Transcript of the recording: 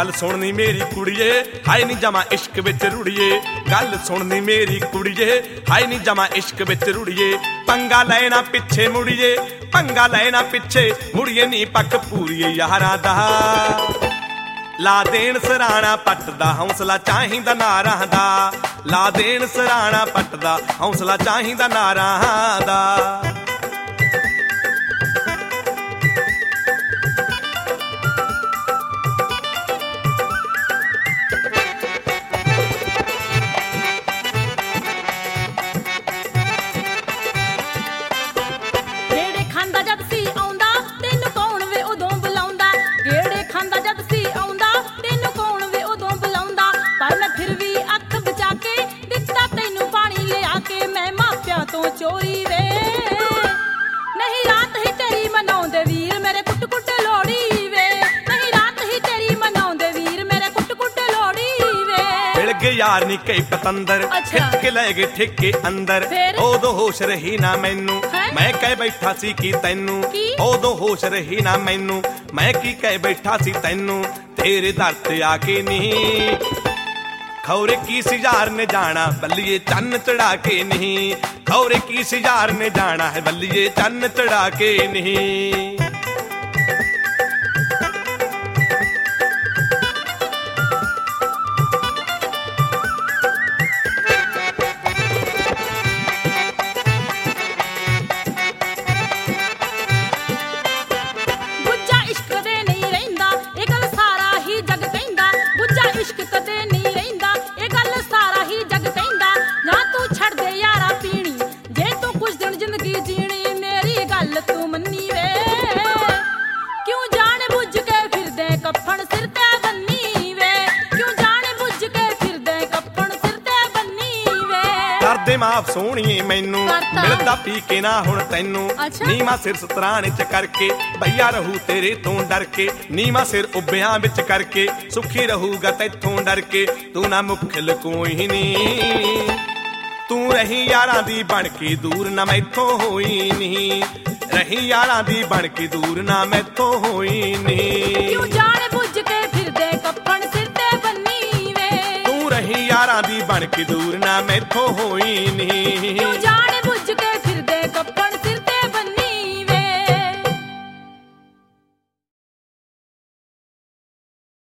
गल सुननी मेरी कुड़िए हाय नी जमा इश्क विच रुड़िए गल सुननी मेरी कुड़िए हाय नी जमा इश्क विच रुड़िए पंगा लेना पिछे मुड़िए पंगा लेना पिछे मुड़िए नी पक पूरीए यारां दा ला देन सराणा पट दा हौसला चाहिदा नारां दा ला देन सराणा पट दा हौसला चाहिदा नारां दा चोरी वे नहीं रात ही तेरी मनाउंदे वीर मेरे कुट कुट लोड़ी वे नहीं रात ही तेरी मनाउंदे वीर मेरे कुट कुट लोड़ी वे मिल गए यार नी कई पतंदर खिच के ले गए ठेके अंदर ओदों होश रही ना मैनू मैं कह बैठा सी की तैनू ओदों होश रही ना मैनू मैं की कह बैठा सी तैनू तेरे दर ते आके नहीं खौरे की सिजार ने जाना बल्लिए चन्न चढ़ा के नहीं खौरे की सिजार ने जाना है बल्लिए चन्न चढ़ा के नहीं बुझा इश्क दे नहीं रहिंदा ये गल सारा ही जग कहंदा बुझा इश्क कदे नहीं रहिंदा ये गल सारा ही जग कहंदा ना तू छड़ दे यारा पीनी जे तू कुछ दिन जिंदगी जीनी मेरी गल तू मन्नी वे क्यों जाने बुझ के फिर दे कफन सिर ते बन्नी वे क्यों जाने बुझ के फिर दे कफन सिर ते बन्नी वे कर दे माफ सोहणीए मैनू मिलदा पी के ना हुण तैनू नीमा सिर सतराणे च करके भैया रहू तेरे तो डर के नीमा सिर उब्बियां विच करके सुखी रहूगा तैथों डर के तू ना मुखल कोई नहीं तू रही यारां दी बन के दूर ना मैथों होई नहीं रही यारां दी बन के दूर ना मैथों होई नहीं क्यों जाने बुझ के फिर दे कफन सिर ते बन्नी वे तू रही यारां दी बन के दूर ना मैथों होई नहीं क्यों जाने